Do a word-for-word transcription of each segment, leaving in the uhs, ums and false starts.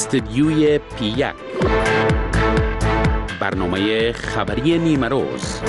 استدیوی پی یک، برنامه خبری نیمه روز.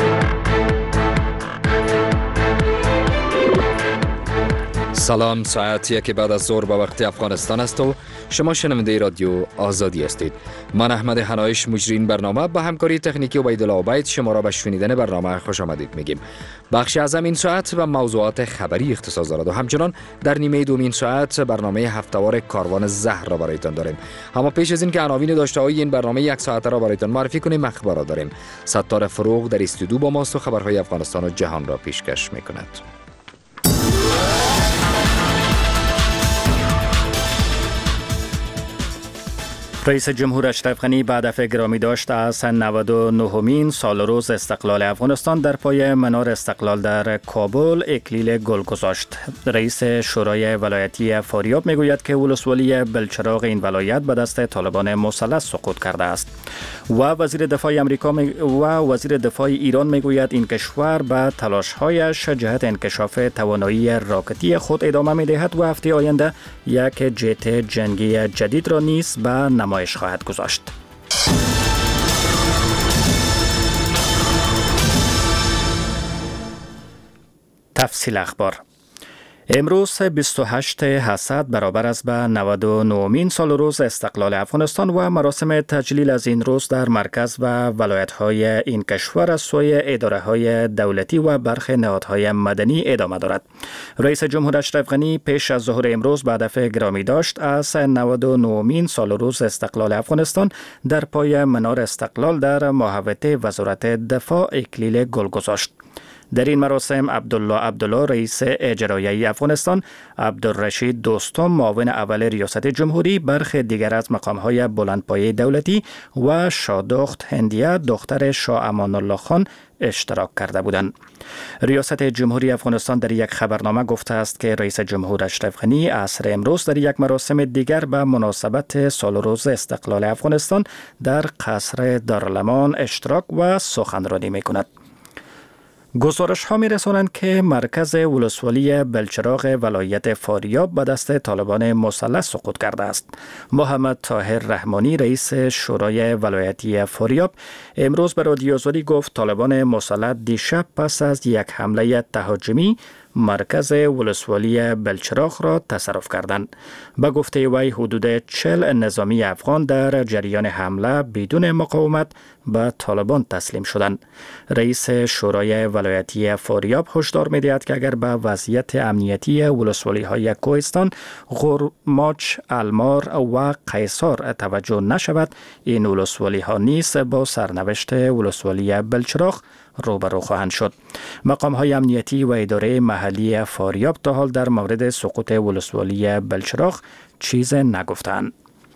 سلام، ساعت یک بعد از ظهر به وقت افغانستان است و شما شنونده رادیو آزادی هستید. من احمد حنایش مجرین برنامه با همکاری تکنیکی عبیدالله عبید شما را به شنیدن برنامه خوش آمدید میگیم. بخش از این ساعت و موضوعات خبری اختصاص دارد و همچنان در نیمه دومین ساعت برنامه هفته‌وار کاروان زهر را برایتان داریم. اما پیش از این که عناوین داشته های این برنامه یک ساعته را برایتان معرفی کنیم، اخبار داریم. ستار فروغ در استودیو با ماست و خبرهای افغانستان و جهان را پیشکش میکند. رئیس جمهور اشرف غنی به هدف گرامی داشت از نود و نهمین سال روز استقلال افغانستان در پای منار استقلال در کابل اکلیل گل گذاشت. رئیس شورای ولایتی فاریاب میگوید که ولسوالی بلچراغ این ولایت به دست طالبان مسلح سقوط کرده است. و وزیر دفاع آمریکا و وزیر دفاع ایران میگوید این کشور به تلاش‌هایش جهت انکشاف توانایی راکتی خود ادامه می‌دهد و هفته آینده یک جت جنگی جدید را نیز به نمایش خواهد گذاشت. تفصیل اخبار. امروز بیست و هشتم حسد برابر است به نود و نهمین سال روز استقلال افغانستان و مراسم تجلیل از این روز در مرکز و ولایت‌های این کشور از سوی اداره‌های دولتی و برخی نهادهای مدنی ادامه دارد. رئیس جمهور اشرف غنی پیش از ظهر امروز به هدف گرامی داشت از نود و نهمین سال روز استقلال افغانستان در پای منار استقلال در محوطه وزارت دفاع اکلیل گل گذاشت. در این مراسم عبدالله عبدالله رئیس اجرایی افغانستان، عبدالرشید دوستم معاون اول ریاست جمهوری، برخی دیگر از مقام‌های بلندپایه دولتی و شادخت هندیه دختر شاه امان الله خان اشتراک کرده بودند. ریاست جمهوری افغانستان در یک خبرنامه گفته است که رئیس جمهور اشرف غنی عصر امروز در یک مراسم دیگر به مناسبت سال روز استقلال افغانستان در قصر دارالامان اشتراک و سخنرانی می‌کند. گزارش ها می رسانند که مرکز ولسوالی بلچراغ ولایت فاریاب به دست طالبان مسلح سقوط کرده است. محمد طاهر رحمانی رئیس شورای ولایتی فاریاب امروز به رادیو آزادی گفت طالبان مسلح دیشب پس از یک حمله تهاجمی مرکز ولسوالی بلچراغ را تصرف کردند. به گفته وی حدود چهل نظامی افغان در جریان حمله بدون مقاومت به طالبان تسلیم شدند. رئیس شورای ولایتی فاریاب هشدار می‌دهد که اگر به وضعیت امنیتی ولسوالی های کوهستان، غرماچ، المار و قیصار توجه نشود، این ولسوالی ها نیز با سرنوشت ولسوالی بلچراغ روبرو خواهند شد. مقام های امنیتی و اداره محلی فاریاب تا حال در مورد سقوط ولسوالی بلچراغ چیز نگفتند.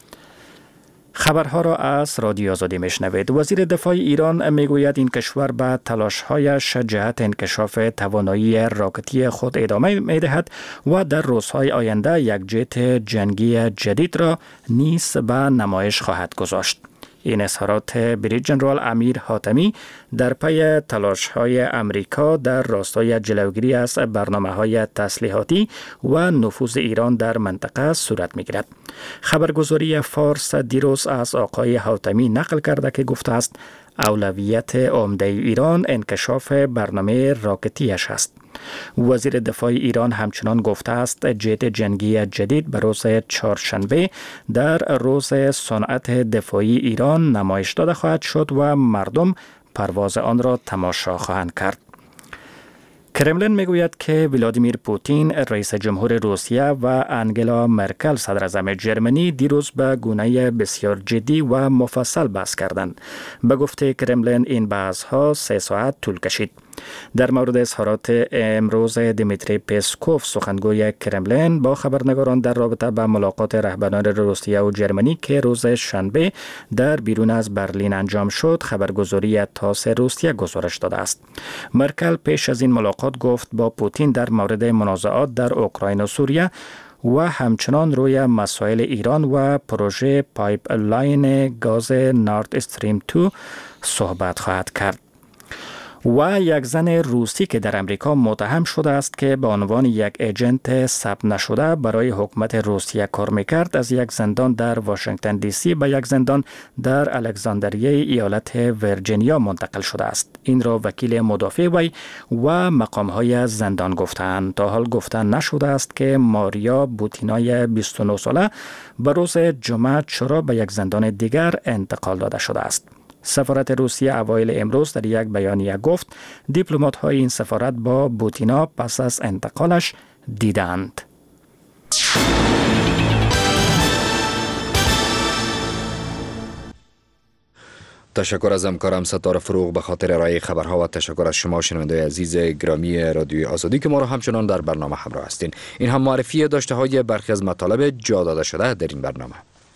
خبرها را از رادیو آزادی میشنوید. وزیر دفاع ایران میگوید این کشور به تلاش‌هایش جهت انکشاف توانایی راکتی خود ادامه میدهد و در روزهای آینده یک جت جنگی جدید را نیز به نمایش خواهد گذاشت. این اظهارات بریگیدیر جنرال امیر حاتمی در پی تلاش‌های امریکا در راستای جلوگیری از برنامه‌های تسلیحاتی و نفوذ ایران در منطقه صورت می‌گیرد. خبرگزاری فارس دیروز از آقای حاتمی نقل کرده که گفته است اولویت عمده ایران انکشاف برنامه راکتیش است. وزیر دفاع ایران همچنان گفته است جت جنگی جدید به روز چهارشنبه در روز صنعت دفاعی ایران نمایش داده خواهد شد و مردم پرواز آن را تماشا خواهند کرد. کرملین میگوید که ولادیمیر پوتین رئیس جمهور روسیه و انگلا مرکل صدر اعظم جرمنی دیروز به گونه بسیار جدی و مفصل بحث کردند. به گفته کرملین این بحث‌ها سه ساعت طول کشید. در مورد اظهارات امروز دیمیتری پسکوف سخنگوی کرملین با خبرنگاران در رابطه با ملاقات رهبران روسیه و جرمنی که روز شنبه در بیرون از برلین انجام شد، خبرگزاری تاس روسیه گزارش داده است. مرکل پیش از این ملاقات گفت با پوتین در مورد منازعات در اوکراین و سوریه و همچنان روی مسائل ایران و پروژه پایپلاین گاز نورد استریم دو صحبت خواهد کرد. و یک زن روسی که در امریکا متهم شده است که به عنوان یک ایجنت ثبت نشده برای حکومت روسیه کار میکرد از یک زندان در واشنگتن دی سی به یک زندان در الکساندریه ایالت ویرجینیا منتقل شده است. این را وکیل مدافع وی و مقامهای زندان گفتند. تا حال گفته نشده است که ماریا بوتینای بیست و نه ساله به روز جمعه چرا به یک زندان دیگر انتقال داده شده است. سفارت روسیه اوایل امروز در یک بیانیه گفت دیپلمات های این سفارت با بوتینا پس از انتقالش دیدند. تشکر از همکارم ستاره فروغ به خاطر ارائه خبرها و تشکر از شما شنونده عزیز گرامی رادیوی آزادی که ما را همچنان در برنامه همراه هستین. این هم معرفی داشته های برخی از مطالب جا داده شده در این برنامه.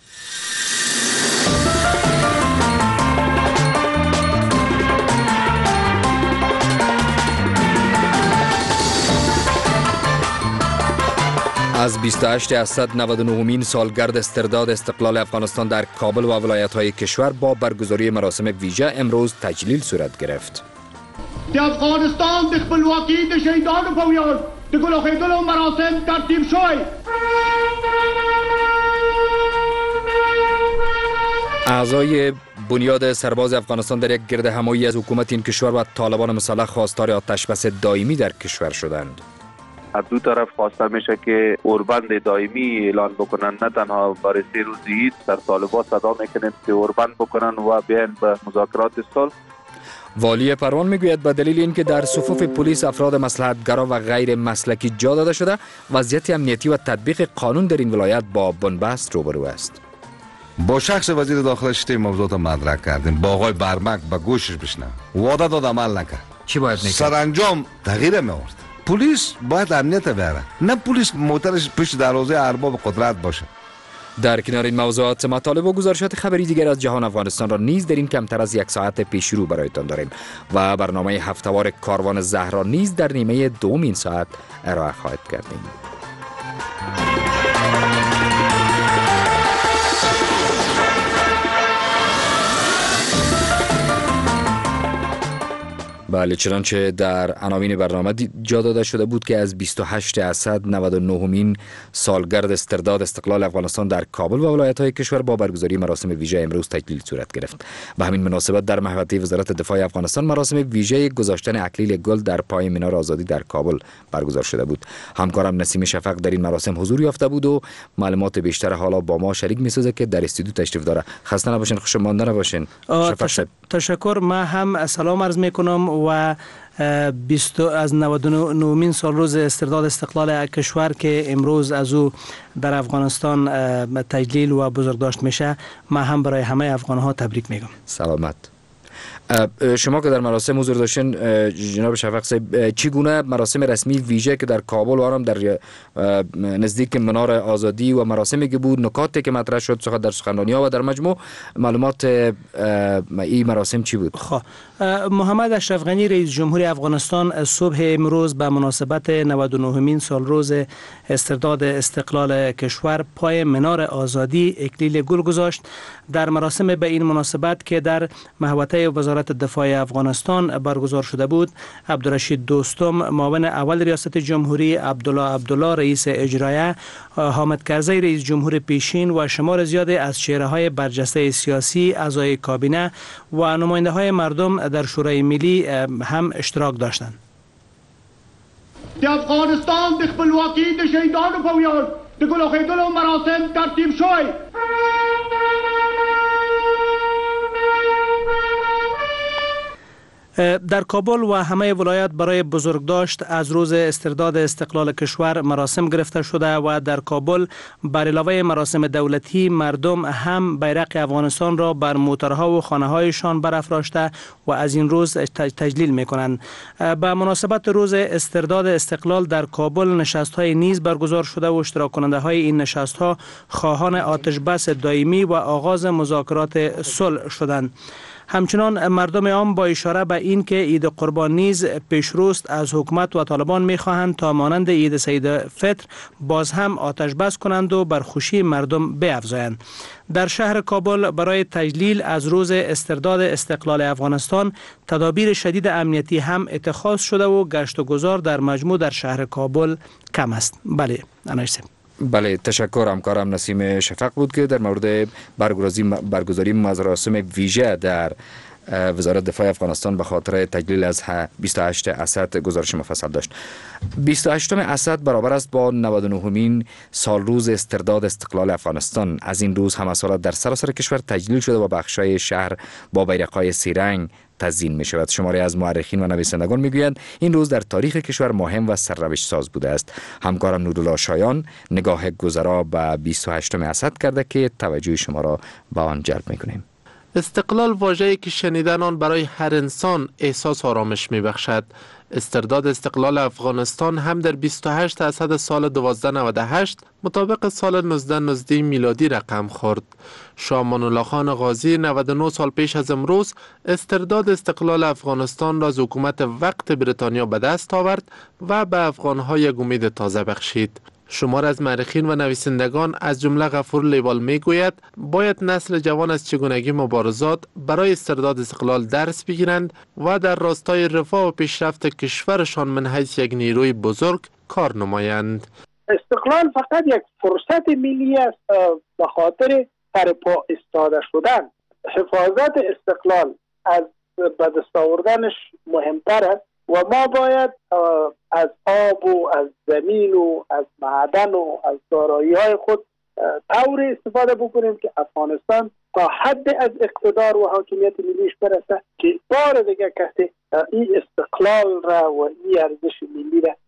از بیست و هشت از صد و نود و نهمین سالگرد استرداد استقلال افغانستان در کابل و ولایت‌های کشور با برگزاری مراسم ویژه امروز تجلیل صورت گرفت. در افغانستان د خپلواکۍ د شهیدانو په ویاړ د ګل اخېدلو مراسم ترتیب شوی. اعضای بنیاد سرباز افغانستان در یک گرد همایی از حکومت این کشور و طالبان مسلح خواستار آتش بس دائمی در کشور شدند. از دو طرف خواسته میشه که اوربند دائمی اعلان بکنن، نه تنها برای سه روز عید. در طالبان صدا میکنند که اوربند بکنن و بیان به مذاکرات صلح. والی پروان میگوید به دلیل اینکه در صفوف پلیس افراد مصلحت‌گرا و غیر مسلکی جا داده شده، وضعیت امنیتی و تطبیق قانون در این ولایت با بنبست روبرو است. با شخص وزیر داخله شده موضوعات مدرک کردیم. با آقای برمک به گوشش بشنم. وعده داد عمل نکرد. چی باید میکرد؟ سرانجام تغییر می‌آورد. پلیس باید امنیت بیاره، نه پلیس موترش پشت دروازه ارباب قدرت باشه. در کنار این موضوعات مطالب و گزارشات خبری دیگر از جهان افغانستان را نیز در این کمتر از یک ساعت پیش رو برایتان داریم و برنامه هفته‌وار کاروان زهرا نیز در نیمه دوم این ساعت ارائه خواهد کردیم. بله، چنانچه در عناوین برنامه جا داده شده بود که از بیست و هشت از صد و نود و نهمین سالگرد استرداد استقلال افغانستان در کابل و ولایت‌های کشور با برگزاری مراسم ویژه امروز تجلیل صورت گرفت. به همین مناسبت در محوطه وزارت دفاع افغانستان مراسم ویژه گذاشتن اکلیل گل در پای مینار آزادی در کابل برگزار شده بود. همکارم نسیم شفق در این مراسم حضور یافته بود و معلومات بیشتر حالا با ما شریک می‌سازه که در استودیو تشریف داره. خسته نباشین، خوش مانده نباشین. تش... تشکر. ما هم سلام عرض می‌کنم و بیست از نود و نهمین سال روز استرداد استقلال کشور که امروز از او در افغانستان تجلیل و بزرگداشت میشه، ما هم برای همه افغان‌ها تبریک میگم. سلامت. شما که در مراسم حضور داشتین جناب شفق صاحب، چگونه مراسم رسمی ویژه که در کابل و آرام در نزدیک منار آزادی و مراسمی که بود، نکاتی که مطرح شد سخن در سخنرانی‌ها و در مجموع معلومات این مراسم چی بود؟ خب محمد اشرف غنی رئیس جمهور افغانستان صبح امروز به مناسبت نود و نهمین سال روز استرداد استقلال کشور پای منار آزادی اکلیل گل گذاشت. در مراسم به این مناسبت که در محوطه وزارت دفاع افغانستان برگزار شده بود، عبدالرشید دوستم معاون اول ریاست جمهوری، عبدالله عبدالله رئیس اجرایه، حامد کرزی رئیس جمهور پیشین و شمار زیادی از چهره‌های برجسته سیاسی، اعضای کابینه و نماینده‌های مردم در شورای ملی هم اشتراک داشتند. د افغانستان د خپلواکۍ د شهیدانو په ویاړ د ګل اخېدلو مراسم ترتیب شوی. در کابل و همه ولایات برای بزرگداشت از روز استرداد استقلال کشور مراسم گرفته شده و در کابل بر علاوه مراسم دولتی مردم هم بیرق افغانستان را بر موترها و خانه‌هایشان برافراشته و از این روز تجلیل می‌کنند. به مناسبت روز استرداد استقلال در کابل نشست‌های نیز برگزار شده و اشتراک کننده‌های این نشست‌ها خواهان آتش بس دائمی و آغاز مذاکرات صلح شدند. همچنان مردم عام با اشاره به این که عید قربان نیز پیشروست از حکومت و طالبان می‌خواهند تا مانند عید سید فطر باز هم آتش بس کنند و بر خوشی مردم بیفزایند. در شهر کابل برای تجلیل از روز استرداد استقلال افغانستان تدابیر شدید امنیتی هم اتخاذ شده و گشت و گذار در مجموع در شهر کابل کم است. بله انایسیم. بله تشکر. همکارم نسیم شفق بود که در مورد برگزاری برگزاری مراسم ویژه در وزارت دفاع افغانستان به خاطر تجلیل از بیست و هشت اسد گزارش مفصل داشت. بیست و هشتم اسد برابر است با نود و نهمین سال روز استرداد استقلال افغانستان. از این روز همسالات در سراسر کشور تجلیل شده و بخشای شهر با بیرق‌های سه رنگ تزیین می شود. شماری از مورخین و نویسندگان می گویند این روز در تاریخ کشور مهم و سرنوشت ساز بوده است. همکارم نورالله شایان نگاه گذرا به بیست و هشتم اسد کرده که توجه شما را به آن جلب می کنیم. استقلال واژه‌ای که شنیدن آن برای هر انسان احساس آرامش می بخشد. استرداد استقلال افغانستان هم در بیست و هشت اسد سال دوازده نود و هشت مطابق سال نوزده نوزده میلادی رقم خورد. شاه امان الله خان غازی نود و نه سال پیش از امروز استرداد استقلال افغانستان را از حکومت وقت بریتانیا به دست آورد و به افغان‌ها یک امید تازه بخشید. شمار از مورخین و نویسندگان از جمله غفور لیوال می گوید باید نسل جوان از چگونگی مبارزات برای استرداد استقلال درس بگیرند و در راستای رفاه و پیشرفت کشورشان من حیث یک نیروی بزرگ کار نمایند. استقلال فقط یک فرصت ملی است به خاطر سرپا ایستاده شدن. حفاظت استقلال از به دست آوردنش مهمتر است و ما باید از آب و از زمین و از معدن و از دارایی‌های خود طور استفاده بکنیم که افغانستان تا حد از اقتدار و حاکمیت ملیش برسه که بار دیگه کسی این استقلال را و این ارزش ملی را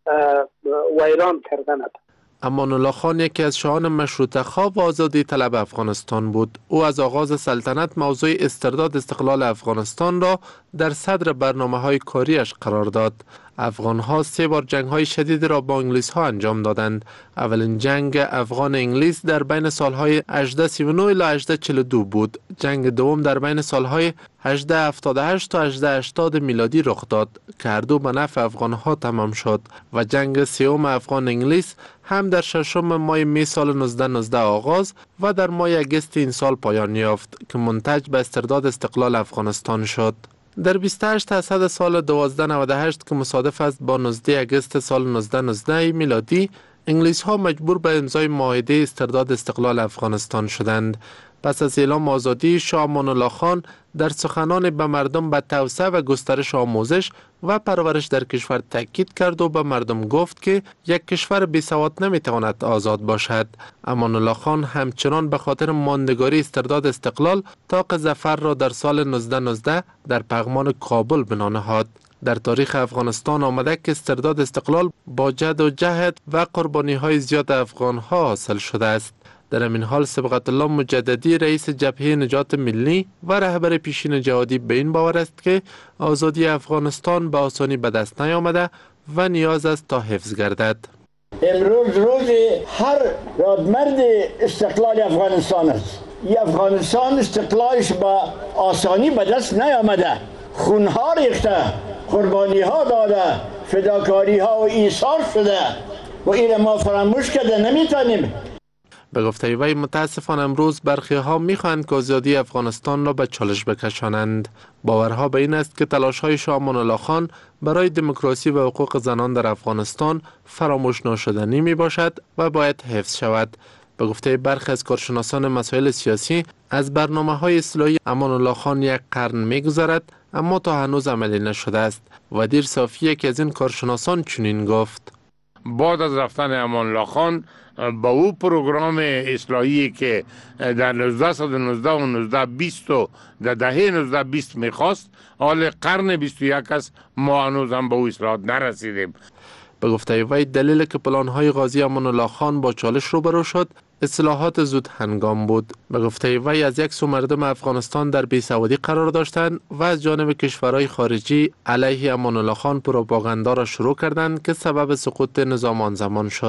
ویران کرده نداره. امان الله خان یکی از شاهان مشروطه خواه و آزادی طلب افغانستان بود. او از آغاز سلطنت موضوع استرداد استقلال افغانستان را در صدر برنامه‌های کاریش قرار داد. افغان‌ها سه بار جنگ‌های شدید را با انگلیس‌ها انجام دادند. اولین جنگ افغان انگلیس در بین سال‌های هجده سی و نه الی هجده چهل و دو بود. جنگ دوم در بین سال‌های هجده هفتاد و هشت تا هجده هشتاد میلادی رخ داد که هر دو به نفع افغان‌ها تمام شد و جنگ سوم افغان انگلیس هم در ششم ماه می سال نوزده نوزده آغاز و در ماه اگست این سال پایان یافت که منتج به استرداد استقلال افغانستان شد. در بیست و هشت اسد سال دوازده نود و هشت که مصادف است با نوزده اگست سال نوزده نوزده میلادی، انگلیس ها مجبور به امضای معاهده استرداد استقلال افغانستان شدند. پس از اعلام آزادی، شاه امان الله خان در سخنان به مردم به توسعه و گسترش آموزش و پرورش در کشور تاکید کرد و به مردم گفت که یک کشور بی سواد نمیتواند آزاد باشد. امان الله خان همچنان به خاطر ماندگاری استرداد استقلال طاق ظفر را در سال نوزده نوزده در پغمان کابل بنا نهاد. در تاریخ افغانستان آمده که استرداد استقلال با جد و جهد و قربانی های زیاد افغان ها حاصل شده است. در این حال صبغت الله مجددی رئیس جبهه نجات ملی و رهبر پیشین جهادی به این باور است که آزادی افغانستان به آسانی به دست نیامده و نیاز است تا حفظ گردد. امروز روز هر رادمرد استقلال افغانستان است. این افغانستان استقلالش با آسانی به دست نیامده. خونها ریخته، قربانی ها داده، فداکاری ها و ایثار شده و این ما فراموش کرده نمیتونیم. به گفته وی متاسفانه امروز برخی ها میخواهند که آزادی افغانستان را به چالش بکشانند. باورها به این است که تلاش های شاه امان الله خان برای دموکراسی و حقوق زنان در افغانستان فراموش ناشدنی می باشد و باید حفظ شود. به گفته برخی از کارشناسان مسائل سیاسی، از برنامه های اصلاحی امان الله خان یک قرن می گذرد اما تا هنوز عملی نشده است. و دیر صافی که از این کارشناسان چنین گفت: بعد از رفتن امان الله خان با او پروگرام اصلاحی که در نوزده نوزده و نوزده بیست و در دهه نوزده بیست میخواست، حال قرن بیست و یک است، ما هنوز هم به او اصلاحات نرسیدیم. به گفته وی دلیل که پلان‌های غازی امان الله خان با چالش روبرو شد، اصلاحات زود هنگام بود. به گفته وی از یک سو مردم افغانستان در بیسوادی قرار داشتند و از جانب کشورهای خارجی علیه امان الله خان پروپاگاندا را شروع کردند که سبب سقوط نظام آن زمان شد.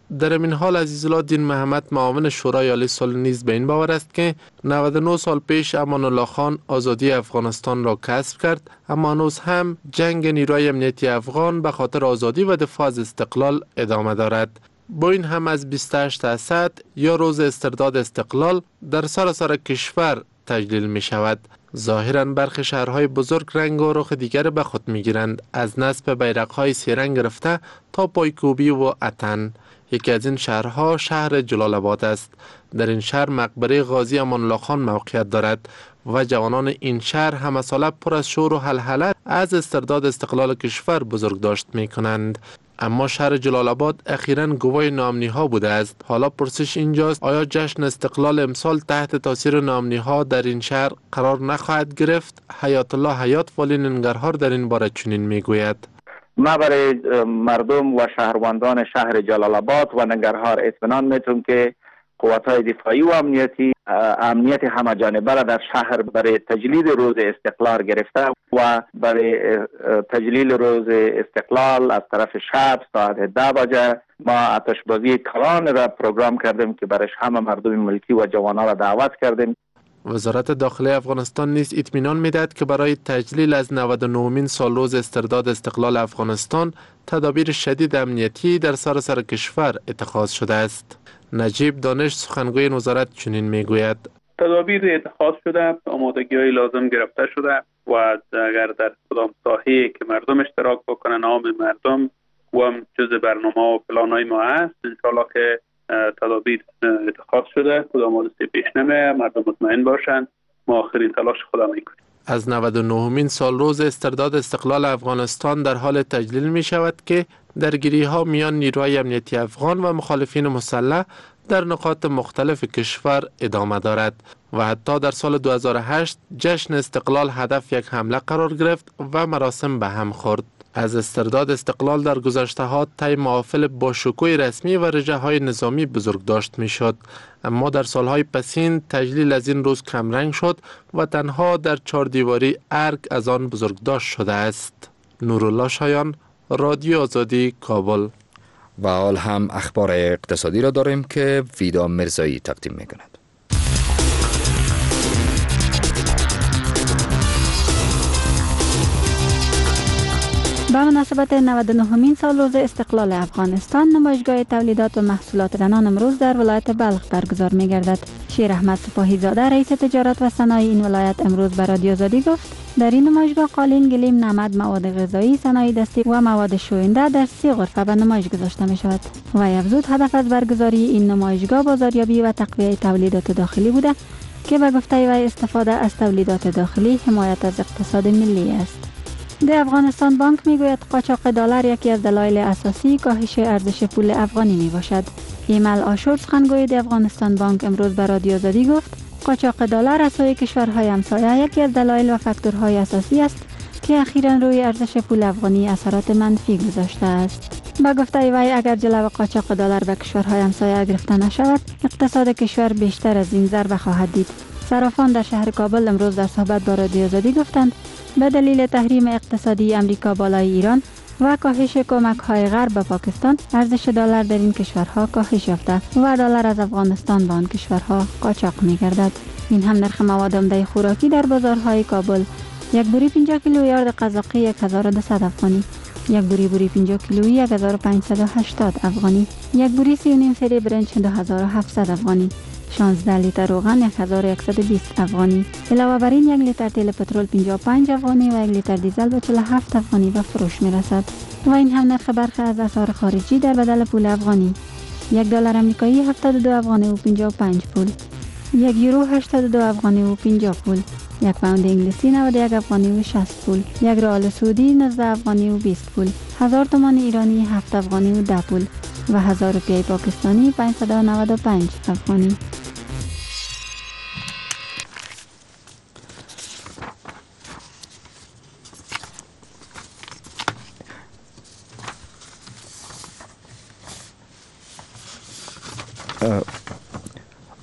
در این حال عزیزالله دین محمد معاون شورای عالی صلح نیز به این باور است که نود و نه سال پیش امان الله خان آزادی افغانستان را کسب کرد، اما هنوز هم جنگ نیروی امنیتی افغان به خاطر آزادی و دفاع از استقلال ادامه دارد. با این هم از بیست و هشت اسد یا روز استرداد استقلال در سراسر کشور تجلیل می شود. ظاهراً برخی شهرهای بزرگ رنگ و رخ دیگر به خود می گیرند، از نصب بیرق‌های سه رنگ گرفته تا پایکوبی و اتن. یکی از این شهرها شهر جلال آباد است. در این شهر مقبره غازی امان الله خان موقعیت دارد و جوانان این شهر همه ساله پر از شور و هلهله از استرداد استقلال کشور بزرگ داشت می کنند. اما شهر جلال آباد اخیراً گواه ناامنی ها بوده است. حالا پرسش اینجاست آیا جشن استقلال امسال تحت تاثیر ناامنی ها در این شهر قرار نخواهد گرفت؟ حیات الله حیات والی ننگرهار در این باره چنین میگوید: ما برای مردم و شهروندان شهر جلال آباد و ننگرهار اطمینان میتونم که قوت‌های دفاعی و امنیتی امنیت همه جانبه را در شهر برای تجلیل روز استقلال گرفته و برای تجلیل روز استقلال از طرف شب ساعت ده بجه ما آتشبازی کلان را پروگرام کردیم که برای همه مردم ملکی و جوانان را دعوت کردیم. وزارت داخلی افغانستان نیز اطمینان می‌دهد که برای تجلیل از نود و نهمین سالروز استرداد استقلال افغانستان تدابیر شدید امنیتی در سراسر کشور اتخاذ شده است. نجیب دانش سخنگوی وزارت چنین میگوید: تدابیر اتخاذ شده، آمادگی‌های لازم گرفته شده و اگر در کدام ساحه‌ای که مردم اشتراک بکنن، عام مردم و هم جزء برنامه و پلان‌های ما هست، انشاءالله که تدابیر اتخاذ شده، کدام حادثه پیش نمیه، مردم مطمئن باشند. ما آخرین تلاش خودم میکنیم. از نود و نهمین سالروز استرداد استقلال افغانستان در حال تجلیل می شود که درگیری ها میان نیروهای امنیتی افغان و مخالفین مسلح در نقاط مختلف کشور ادامه دارد و حتی در سال دو هزار و هشت جشن استقلال هدف یک حمله قرار گرفت و مراسم به هم خورد. از استرداد استقلال در گذشته ها طی محافل با شکوه رسمی و رژه های نظامی بزرگ داشت می شد، اما در سالهای پسین تجلیل از این روز کمرنگ شد و تنها در چهار دیواری ارگ از آن بزرگ داشت شده است. نورالله شایان، رادیو آزادی، کابل. و حال هم اخبار اقتصادی را داریم که ویدا مرزایی تقدیم می کند. به مناسبت نود و نهمین سالروز استقلال افغانستان، نمایشگاه تولیدات و محصولات رنان امروز در ولایت بلخ برگزار می گردد. شیر احمد سپاهی زاده، رئیس تجارت و صنایع این ولایت، امروز به رادیو آزادی گفت در این نمایشگاه قالین، گلیم، نمد، مواد غذایی، صنایع دستی و مواد شوینده در سی غرفه به نمایش گذاشته می شود. و افزود هدف از برگزاری این نمایشگاه بازاریابی و تقویت تولیدات داخلی بوده که به گفته وی استفاده از تولیدات داخلی حمایت از اقتصاد ملی است. د افغانستان بانک میگوید قاچاق دلار یکی از دلایل اساسی کاهش ارزش پول افغانی می باشد. ایمل آشور، سخنگوی د افغانستان بانک، امروز به رادیو آزادی گفت قاچاق دلار از سوی کشورهای همسایه یکی از دلایل و فاکتورهای اساسی است که اخیراً روی ارزش پول افغانی اثرات منفی گذاشته است. با گفته وی اگر جلو قاچاق دلار به کشورهای همسایه گرفته نشود، اقتصاد کشور بیشتر از این ضربه خواهد دید. صرافان در شهر کابل امروز در صحبت با رادیو آزادی گفتند به دلیل تحریم اقتصادی امریکا بالای ایران و کاهش کمک‌های غرب به پاکستان، ارزش دلار در این کشورها کاهش یافته و دلار از افغانستان به آن کشورها قاچاق می‌گردد. این هم نرخ مواد عمده خوراکی در بازارهای کابل: یک بوری پنجاه کیلو یارد قزاقی یک هزار و دویست افغانی، یک بوری بوری پنجاه کیلویی یک هزار و پانصد و هشتاد افغانی، یک بوری سی و نیم سری برنج دو هزار و هفتصد افغانی، شانزده لیتر روغن یک هزار و صد و بیست افغانی. علاوه بر این یک لیتر تیل پترول پنجاه و پنج افغانی و یک لیتر دیزل به چهل و هفت افغانی به فروش میرسد. و این هم نرخ برخی از اسعار خارجی در بدل پول افغانی: یک دلار آمریکایی هفتاد و دو افغانی و پنجاه و پنج پول، یک یورو هشتاد و دو افغانی و پنجاه پول، یک پوند انگلیسی نود و یک افغانی و شصت پول، یک ریال سعودی نوزده افغانی و بیست پول، هزار تومان ایرانی هفت افغانی و ده پول و هزار روپیه پاکستانی پانصد و نود و پنج افغانی.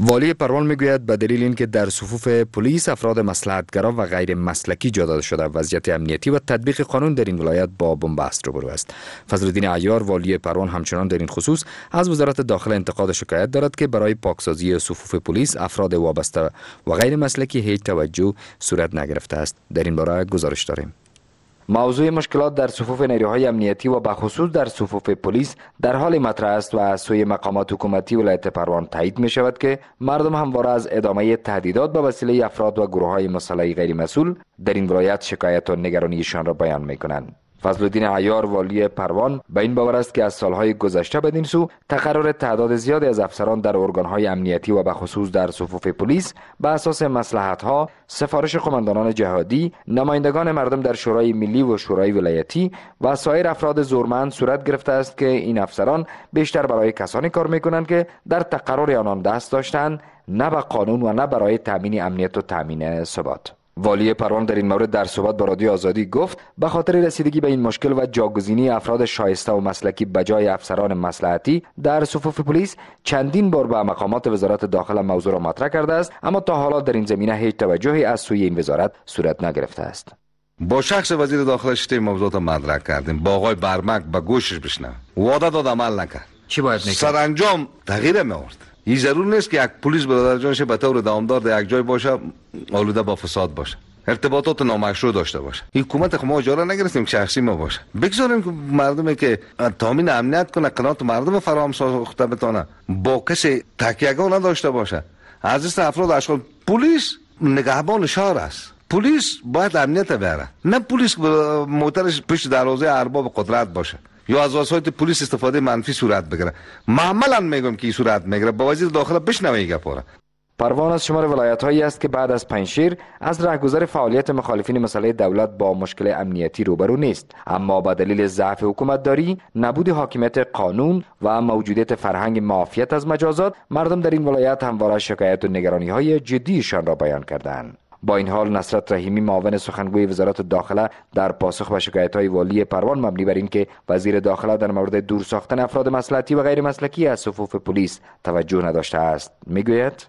والی پروان میگوید به دلیل اینکه در صفوف پلیس افراد مصلحت‌گرا و غیر مسلکی جا داده شده، وضعیت امنیتی و تطبیق قانون در این ولایت با بنبست روبرو است. فضلالدین عیار والی پروان همچنان در این خصوص از وزارت داخله انتقاد شکایت دارد که برای پاکسازی صفوف پلیس افراد وابسته و غیر مسلکی هیچ توجه صورت نگرفته است. در این باره گزارش داریم. موضوع مشکلات در صفوف نیروهای امنیتی و بخصوص در صفوف پلیس در حال مطرح است و از سوی مقامات حکومتی ولایت پروان تایید می شود که مردم همواره از ادامه تهدیدات به وسیله افراد و گروه های مسلح غیر مسئول در این ولایت شکایت و نگرانیشان را بیان می کنند. فضلالدین عیار والی پروان به این باور است که از سالهای گذشته بدین سو تقرر تعداد زیادی از افسران در ارگانهای امنیتی و بخصوص در صفوف پلیس به اساس مصلحت‌ها، سفارش قماندانان جهادی، نمایندگان مردم در شورای ملی و شورای ولایتی و سایر افراد زورمند صورت گرفته است که این افسران بیشتر برای کسانی کار می‌کنند که در تقرر آنان دست داشتند، نه به قانون و نه برای تامین امنیت و تامین ثبات. والی پروان در این مورد در صحبت با رادیو آزادی گفت به خاطر رسیدگی به این مشکل و جاگزینی افراد شایسته و مسلکی بجای افسران مصلحتی در صفوف پلیس چندین بار به مقامات وزارت داخله موضوع را مطرح کرده است، اما تا حالا در این زمینه هیچ توجهی از سوی این وزارت صورت نگرفته است. با شخص وزیر داخله شته موضوعات مطرح کردیم، با آقای برمک به گوشش بشنویم، وعده داد عمل نکرد. چی باید میکنه؟ سرانجام تغییر می‌آورد. این ضرور نیست که یک پلیس برادر جانش به طور دوامدار در یک جای باشه، آلوده با فساد باشه، ارتباطات نامشروع داشته باشه. حکومت خو ما اجاره نگرفتیم شخصی ما باشه. بگذاریم که مردمی که تامین امنیت کنه، قناعت مردم فراهم ساخته بتونه، با کسی تکیه‌گاه نداشته باشه. از این افراد اشغال پلیس نگهبان شهر است. پلیس باید امنیت بیاره، نه پلیس موترش پشت دروازه ارباب قدرت باشه یا از وسایل پلیس استفاده منفی صورت بگیره. معمولا میگم که این صورت میگیره. با وزیر داخله بشنوید گپاره. پروان از شمار ولایت‌هایی است که بعد از پنجشیر از رهگذر فعالیت مخالفین مسئله دولت با مشکل امنیتی روبرو نیست، اما به دلیل ضعف حکومتداری، نبود حاکمیت قانون و موجودیت فرهنگ معافیت از مجازات، مردم در این ولایت همواره شکایت و نگرانی‌های جدیشان را بیان کردند. با این حال نصرت رحیمی معاون سخنگوی وزارت داخله در پاسخ به شکایت‌های والی پروان مبنی بر اینکه وزیر داخله در مورد دور ساختن افراد مصلحتی و غیر مسلکی از صفوف پلیس توجه نداشته است میگوید: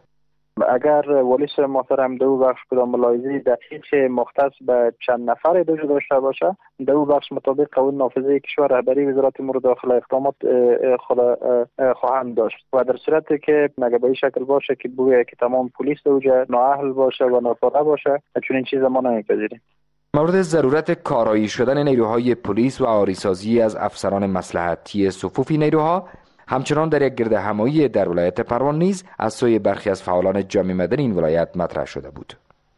اگر والی محترم دو بخش کدام ملاحظه دقیق مختص به چند نفر دو داشته باشه، دو بخش مطابق قانون نافذه کشور رهبری وزارت امور داخله اقدامات خواهند داشت و در صورتی که مگه به این شکل باشه که بویه که تمام پلیس دوجه نااهل باشه و ناکاره باشه، چون این چیز ما نمیپذیریم. مورد ضرورت کارایی شدن نیروهای پلیس و آریسازی از افسران مصلحتی صفوفی نیروها همچنان در یک گرد همایی در ولایت پروان نیز از سوی برخی از فعالان جامعه مدنی این ولایت مطرح شده بود.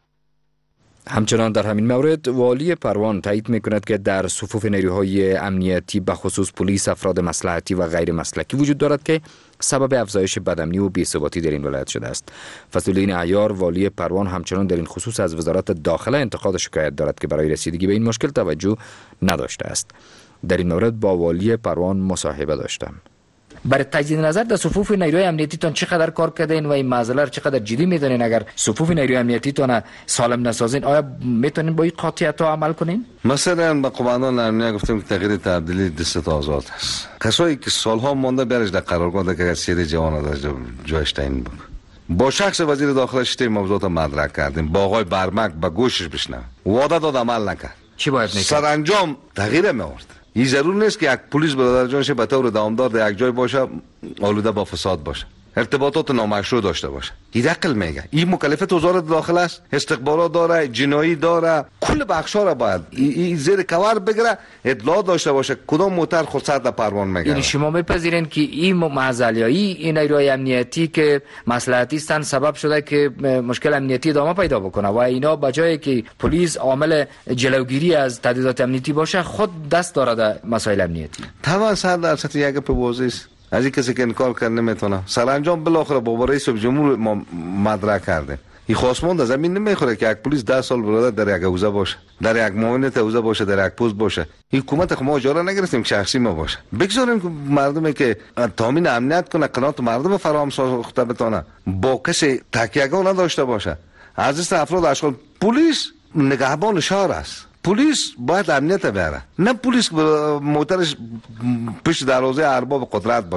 همچنان در همین مورد والی پروان تایید می‌کند که در صفوف نیروهای امنیتی به خصوص پلیس افراد مصلحتی و غیر مسلکی وجود دارد که سبب افزایش بدامنی و بی‌ثباتی در این ولایت شده است. فضلالدین عیار والی پروان همچنان در این خصوص از وزارت داخله انتقاد شکایت دارد که برای رسیدگی به این مشکل توجه نداشته است. در این مورد با والی پروان مصاحبه داشتم. برای تجدید نظر در صفوف نیروی امنیتی تان چقدر کار کردین و این مسئله را چقدر جدی میدونین؟ اگر صفوف نیروی امنیتی تان سالم نسازین، آیا میتونین با این قاطعیت عمل کنین؟ مثلا با قماندان امنیت گفتیم که تغییر تبدیلی دست آزاد است. کسایی که سالها مونده برش در قرارگاه که سید جوان داشت جایش تعیین بود. با شخص وزیر داخله شته موضوعات مطرح کردیم، با آقای برمک به گوشش بشنویم، وعده داد عمل نکرد. چی باید میکرد؟ سرانجام تغییر می‌آورد. این ضرور نیست که یک پلیس برادر جانش به طور دوامدار در یک جای باشه، آلوده با فساد باشه، ارتباطات نامشروع داشته باشه. این عقل میگه. این مکلفیت وزارت داخله است، استخبارات داره، جنایی داره، کل بخشا را باید این زیر کور بگیره، اطلاع داشته باشه کدام موتر خودسر در پروان میگه. یعنی شما میپذیرین که این معضلیایی این نیروی امنیتی که مصلحتی هستند سبب شده که مشکل امنیتی ادامه پیدا بکنه و اینا بجای که پلیس عامل جلوگیری از تهدیدات امنیتی باشه، خود دست داره در مسائل امنیتی؟ طبعا صد درصد یک گپ واضحه است. از این کسی که انکار کرد نمیتونه. سرانجام بالاخره با رئیس جمهور ما مدرک کرده. این خواستمند از زمین نمیخوره که یک پلیس ده سال برادر در یک حوزه باشه، در یک معاونت حوزه باشه، در یک پست باشه. حکومت خو ما اجاره نگرفتیم شخصی ما باشه. بگذاریم که مردمی که تامین امنیت کنه، قناعت مردم فراهم ساخته بتونه، با کسی تکیه‌گاه نداشته باشه. از این افراد اشغال پلیس نگهبان شهر است. پلیس باید امنیت بیاره، نه پلیس موترش پشت دروازه ارباب قدرت باشه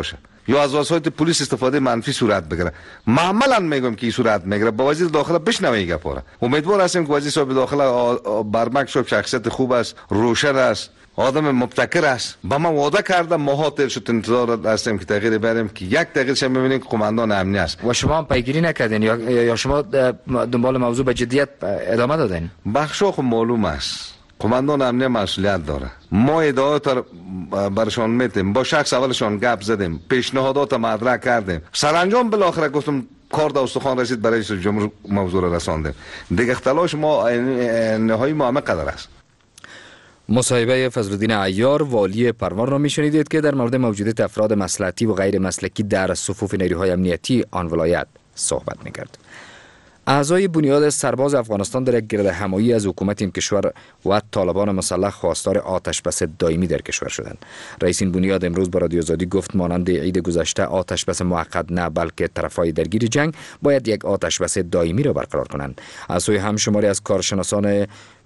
یا از وسایل پلیس استفاده منفی صورت بگیره. معمولا میگم که این صورت میگیره. با وزیر داخله بشنوه این گپا را. امیدوار هستیم که وزیر صاحب داخله برمک صاحب شخصیت خوب است، روشن است، آدم مبتکر است. با ما وعده کرده، ماها تیر شد انتظار هستیم که تغییر بریم که یک تغییرش می‌بینیم که قماندان امنیت است. و شما هم پیگیری نکردین یا یا شما دنبال موضوع به جدیت ادامه دادین؟ بخشا خب معلوم است. قماندان امنیت مسئولیت داره. ما ادعایات برشان میتیم، با شخص اولشان گپ زدیم، پیشنهادات مطرح کردیم، سرانجام بالاخره گفتم کار در استخوان رسید، برای رئیس جمهور موضوع را رساندیم. دیگه اختلاش ما نهایی ما همه قدر است. مصاحبه فضلالدین عیار والی پروان را میشنیدید که در مورد موجودیت افراد مصلحتی و غیر مسلکی در صفوف نیروهای امنیتی آن ولایت صحبت میکرد. اعضای بنیاد سرباز افغانستان در یک گرد همایی از حکومت این کشور و طالبان مسلح خواستار آتش بس دائمی در کشور شدند. رئیس این بنیاد امروز با رادیو آزادی گفت مانند عید گذشته آتش بس موقت نه، بلکه طرفای درگیر جنگ باید یک آتش بس دائمی را برقرار کنند. از سوی هم شماری از کارشناسان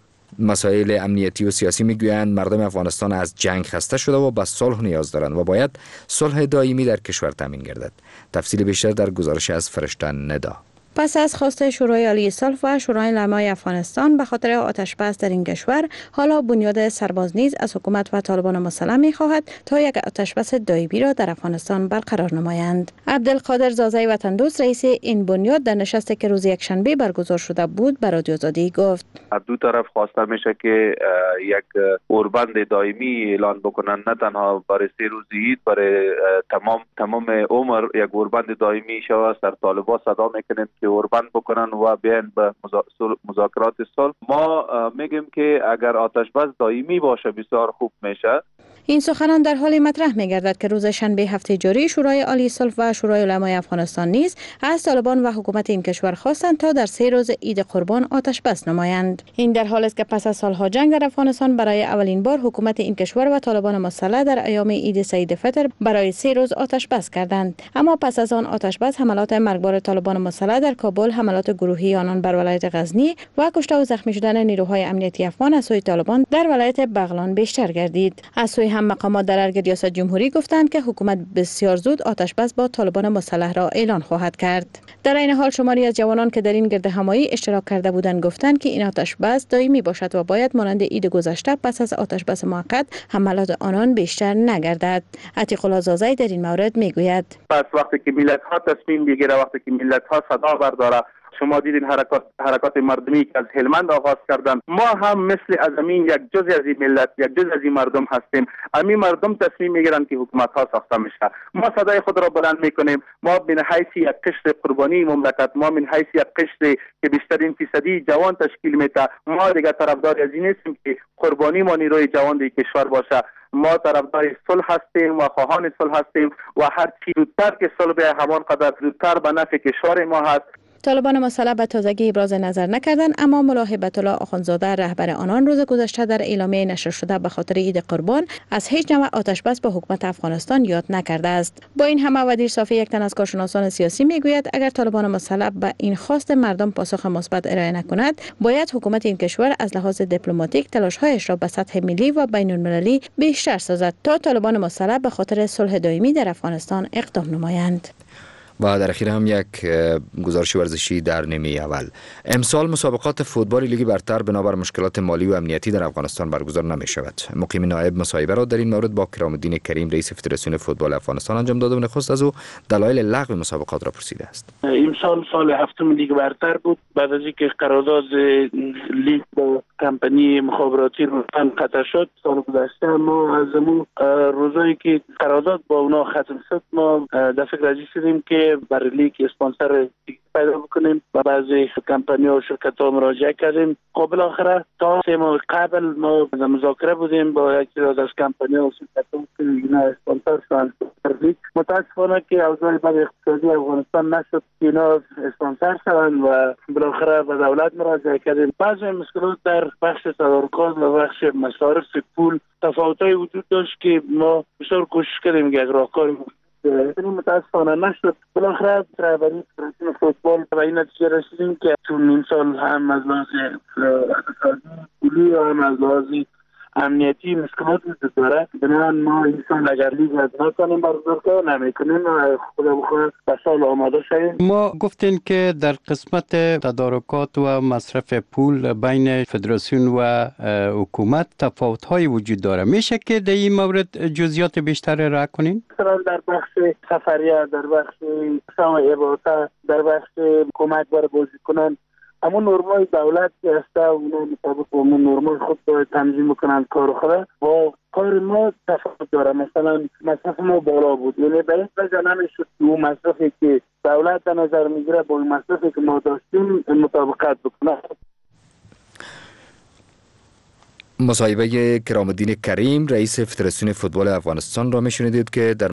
مسائل امنیتی و سیاسی میگویند مردم افغانستان از جنگ خسته شده و به صلح نیاز دارند و باید صلح دائمی در کشور تامین گردد. تفصیل بیشتر در گزارش از فرشته ندا. پس از خواست شورای عالی صلح و شورای علمای افغانستان به خاطر آتش بس در این کشور، حالا بنیاد سرباز نیز از حکومت و طالبان مسلح می خواهد تا یک آتش بس دائمی را در افغانستان برقرار نمایند. عبدالقادر زازای وطن دوست رئیس این بنیاد در نشستی که روز یکشنبه برگزار شده بود به رادیو آزادی گفت: از دو طرف خواسته میشه که یک اوربند دائمی اعلان بکنن، نه تنها برای سه روز عید، برای تمام تمام عمر یک اوربند دائمی شود. سر طالبان صدا میکنیم که اوربند بکنن و بیان به مذاکرات صلح. ما میگیم که اگر آتش بس دائمی باشه بسیار خوب میشه. این سخنان در حال مطرح می‌گردد که روز شنبه هفته جاری شورای عالی صلح و شورای علمای افغانستان نیز از طالبان و حکومت این کشور خواستند تا در سه روز عید قربان آتش بس نمایند. این در حالی است که پس از سالها جنگ در افغانستان برای اولین بار حکومت این کشور و طالبان مسلح در ایام عید سعید فطر برای سه روز آتش بس کردند. اما پس از آن آتش بس حملات مرگبار طالبان مسلح در کابل، حملات گروهی آنان بر ولایت غزنی و کشته و زخمی شدن نیروهای امنیتی افغان از سوی طالبان در ولایت بغلان بیشتر گردید. از سوی هم مقامات در ارگ ریاست جمهوری گفتند که حکومت بسیار زود آتش بس با طالبان مسلح را اعلان خواهد کرد. در این حال شماری از جوانان که در این گرد همایی اشتراک کرده بودند گفتند که این آتش بس دائمی باشد و باید مانند عید گذشته پس از آتش بس موقت حملات آنان بیشتر نگردد. عتیق الله زازای در این مورد میگوید: پس وقتی که ملت ها تصمیم بگیره، وقتی که ملت ها صدا برداره، شما دیدین حرکات حرکات مردمی که از هلمند آغاز کردن، ما هم مثل از امین یک جزء از این ملت، یک جزء از این مردم هستیم. همین مردم تصمیم میگیرن که حکومت ها ساخته میشه. ما صدای خود را بلند میکنیم. ما من حیث یک قشر قربانی مملکت، ما من حیث یک قشر که بیشترین فیصدی جوان تشکیل میده، ما دیگه طرفدار از این نیستیم که قربانی ما نیروی جوان در کشور باشه. ما طرفدار صلح هستیم و خواهان صلح هستیم و هر چی زودتر که صلح به همان قدر زودتر به نفع کشور ما هست. طالبان مسلح به تازگی ابراز نظر نکردند، اما ملا هیبت الله آخوندزاده رهبر آنان روز گذشته در اعلامیه نشر شده به خاطر عید قربان از هیچ نوع آتش بس با حکومت افغانستان یاد نکرده است. با این همه ودیر صافی، یک تن از کارشناسان سیاسی میگوید اگر طالبان مسلح به این خواست مردم پاسخ مثبت ارائه نکند، باید حکومت این کشور از لحاظ دیپلماتیک تلاش‌هایش را به سطح ملی و بین‌المللی بیشتر سازد تا طالبان مسلح به خاطر صلح دائمی در افغانستان اقدام نمایند. و در اخیر هم یک گزارش ورزشی در نیمه اول. امسال مسابقات فوتبال لیگ برتر بنابر مشکلات مالی و امنیتی در افغانستان برگزار نمی شود. مقیم نایب مصاحبه را در این مورد با کرام الدین کریم رئیس فدراسیون فوتبال افغانستان انجام داده و نخست از او دلایل لغو مسابقات را پرسیده است. امسال سال هفتم لیگ برتر بود. بعد از اینکه قرارداد لیگ با کمپانی مخابراتی روتن قطع شد سال گذشته، ما از اون روزایی که قرارداد با اونا ختم شد، ما در فکر راضی شدیم که برای لیگ اسپانسر پیدا بکنیم و بعضی کمپانی و شرکت ها مراجعه کردیم. قبل آخره تا سه ماه قبل ما در مذاکره بودیم با یک تعداد از کمپانی و شرکت ها که اینا اسپانسر شدن لیگ. متاسفانه که اوضاع بد اقتصادی افغانستان نشد که اینا اسپانسر شدن و بالاخره به دولت مراجعه کردیم. بعضی مشکلات در بخش تدارکات و بخش مصارف پول تفاوت‌های وجود داشت که ما بسیار کوشش کردیم که یک راهکار این متاسفانه نشد. بالاخره رهبری فدراسیون فوتبال به این نتیجه رسیدیم که تو نیم سال هم از لحاظ اقتصادی پولی و هم از لحاظ امنیتی مشکلات وجود داره. بنابراین ما انسان اگر لیگ نکنیم برگزار کنیم نمیکنیم خدا بخواد به سال آماده شویم. ما گفتین که در قسمت تدارکات و مصرف پول بین فدراسیون و حکومت تفاوت‌های وجود داره. میشه که در این مورد جزئیات بیشتر را کنین؟ مثلا در بخش سفریه، در بخش سوای عبادت، در بخش کمک بر بازیکنان، اما نرمای دولت که هسته اونا مطابق اون نرمای خود باید تنظیم بکنند کار خود و کار ما تفاوت داره. مثلا مصرف ما بالا بود، یعنی به این وجه نمیشد که اون مصرفی که دولت در نظر میگیره با اون مصرفی که ما داشتیم مطابقت بکنه. مصاحبه کرام الدین کریم رئیس فدراسیون فوتبال افغانستان را میشنیدید که در